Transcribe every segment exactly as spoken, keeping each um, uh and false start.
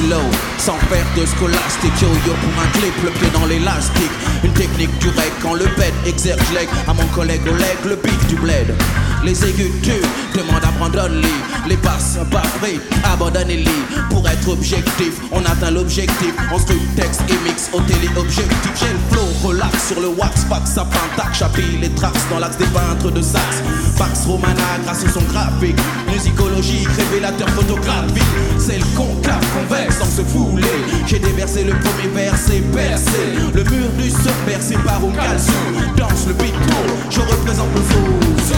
stylo, sans faire de scolastique. Yo yo pour un clip, le pied dans l'élastique. Une technique du rec, quand le bed exerce leg. À mon collègue Oleg, le beat du bled. Les aigus tuent, demande à Brandon Lee. Les basses pas pris, abandonnez-les. Pour être objectif, on atteint l'objectif. On stream texte et mix au télé-objectif. J'ai le flow, relax sur le wax. Fax, sapin, tac, chapille les traces dans l'axe des peintres de Saxe. Pax Romana grâce à son graphique. Musicologique, révélateur photographique. C'est le concave convexe sans se fouler. J'ai déversé le premier verset percé. Le mur du surf percé par au calcium. Danse le beat tour, je représente le zoo.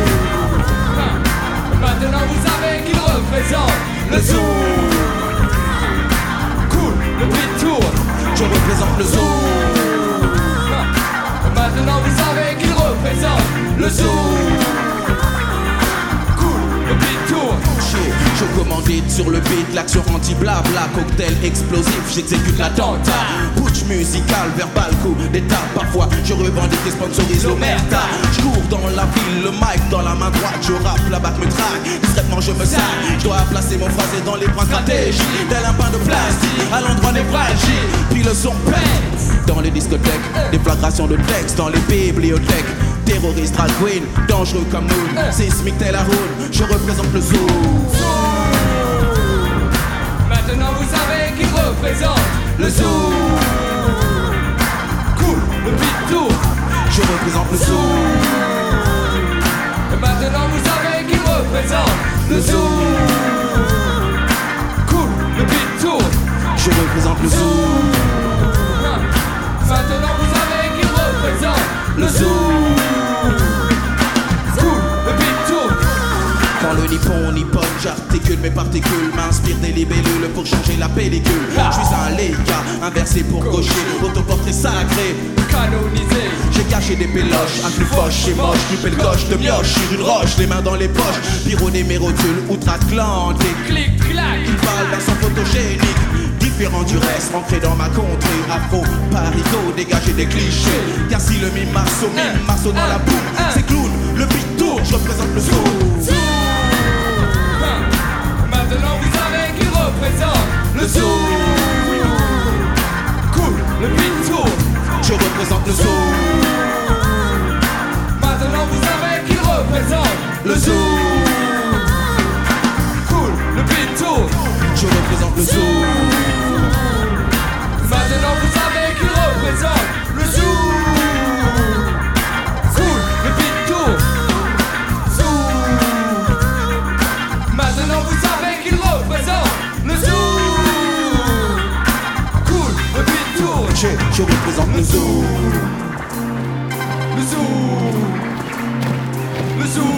Maintenant vous savez qu'il représente le zoo. Cool, le beat tour, je représente le zoo. Maintenant vous savez qu'il représente le zoo. Cool, le beat tour. Je commandite sur le beat, l'action anti-blabla. Cocktail explosif, j'exécute l'attentat. Putsch musical, verbal, coup d'état. Parfois je revendique et sponsorise l'omerta. Je cours dans la ville, le mic dans la main droite. Je rappe, la bac me traque, discrètement je me sac. Je dois placer mon phrasé dans les points stratégiques. Tel un pain de plastique, à l'endroit névralgique. Puis le son pète dans les discothèques. Déflagration de textes dans les bibliothèques. Terroriste, drag queen, dangereux comme nous. Sismique tel Haroun, je représente le zoo. Maintenant vous savez qu'il représente le zoo. Cool, le beat tour, je représente le zoo. Et maintenant vous savez qu'il représente le zoo. Cool, le beat tour, je représente le zoo. Maintenant vous savez qu'il représente le zoo. Cool, le beat tour. Quand le nippon nippon, j'articule mes particules, m'inspire des libellules pour changer la pellicule. Je suis un léga, inversé pour gaucher, autoportrait sacré, canonisé. J'ai caché des péloches, un plus foche, c'est moche, plus belle coche de mioche, sur une roche, les mains dans les poches, pironné mes rotules, outre-Atlantique. Clic, clac, il parle d'un son photogénique, différent du reste, ancré dans ma contrée. Afro, parigo, dégager des clichés. Car si le mime marceau, mime marceau dans la boue, c'est clown, le beat tour, je représente le zoo. Maintenant vous savez qu'il représente le zoo. Cool, le beat tour, je représente le zoo. Maintenant vous savez qu'il représente le zoo. Cool, le beat tour, je représente le zoo. Maintenant vous savez qu'il représente le zoo. Cool, le beat tour. Maintenant vous savez qu'il représente le zoo. Cool, le beat tour. Je, je représente le zoo. Le zoo. Le zoo.